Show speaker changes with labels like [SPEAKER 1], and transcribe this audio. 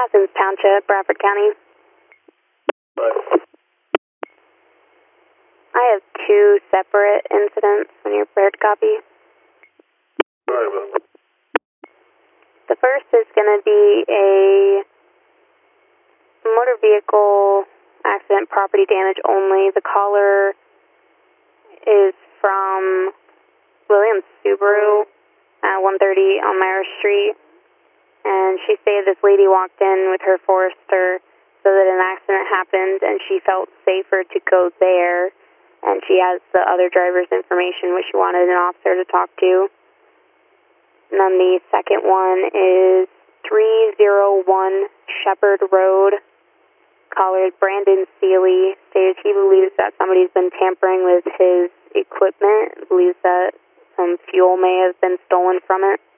[SPEAKER 1] Athens Township, Bradford County. I have two separate incidents when you're prepared to copy. The first is going to be a motor vehicle accident, property damage only. The caller is from Williams Subaru at 130 on Myra Street, and she stated this lady walked in with her Forester so that an accident happened, and she felt safer to go there, and she has the other driver's information, which she wanted an officer to talk to. And then the second one is 301 Shepherd Road. Caller Brandon Seeley stated he believes that somebody's been tampering with his equipment, believes that some fuel may have been stolen from it.